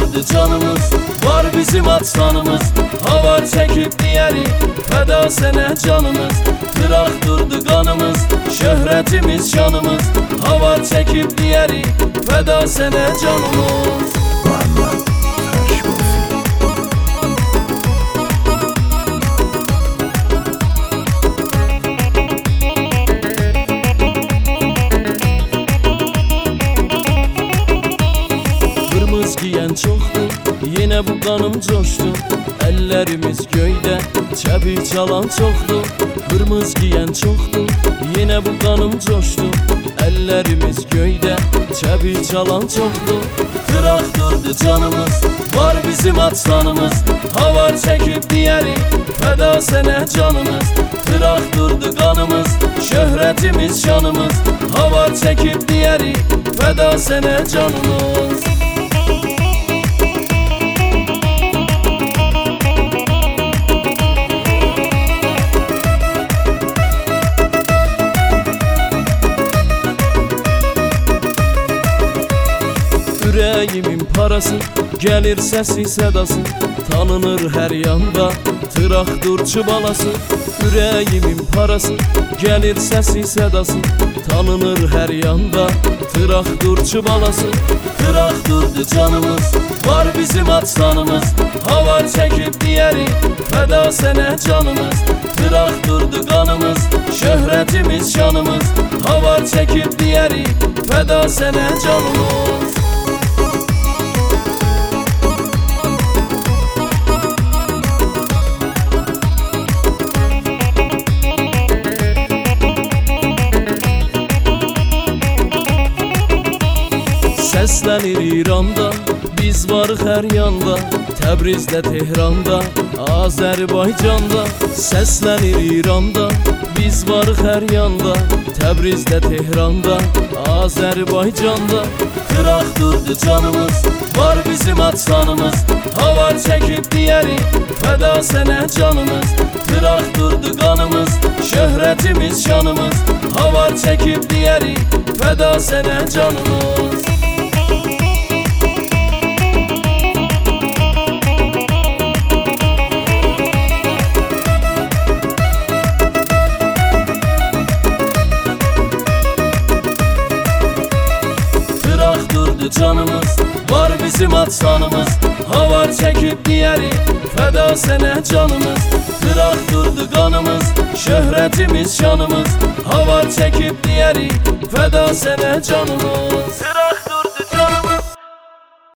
durdu canımız, var bizim aslanımız. Havar çekip diğeri, feda sene canımız. Kırak durdu kanımız, şöhretimiz şanımız. Havar çekip diğeri, feda sene canımız. Kırmızı giyen çoktu, yine bu kanım coştu. Ellerimiz göyde, çebi çalan çoktu. Kırmızı giyen çoktu, yine bu kanım coştu. Ellerimiz göyde, çebi çalan çoktu. Kırak durdu canımız, var bizim aslanımız. Havar çekip diğeri, feda sene canımız. Kırak durdu kanımız, şöhretimiz şanımız. Havar çekip diğeri, feda sene canımız. Yüreğimin parası, gelir sesi sedası. Tanınır her yanda, traktör çubalası. Yüreğimin parası, gelir sesi sedası. Tanınır her yanda, traktör çubalası. Kırak durdu canımız, var bizim aslanımız. Havar çekip diğeri, feda sene canımız. Kırak durdu kanımız, şöhretimiz şanımız. Havar çekip diğeri, feda sene canımız. Seslenir İran'da, biz varıq hər yanda. Təbrizdə, Tehranda, Azərbaycanda. Seslenir İran'da, biz varıq hər yanda. Təbrizdə, Tehranda, Azərbaycanda. Kırak durdu canımız, var bizim aslanımız. Havar çekip diğeri, feda sene canımız. Kırak durdu kanımız, şöhretimiz şanımız. Havar çekip diğeri, feda sene canımız. Canımız, var bizim aslanımız. Havar çekip diğeri, feda sene canımız. Kırak durdu kanımız, şöhretimiz şanımız. Havar çekip diğeri, feda sene canımız.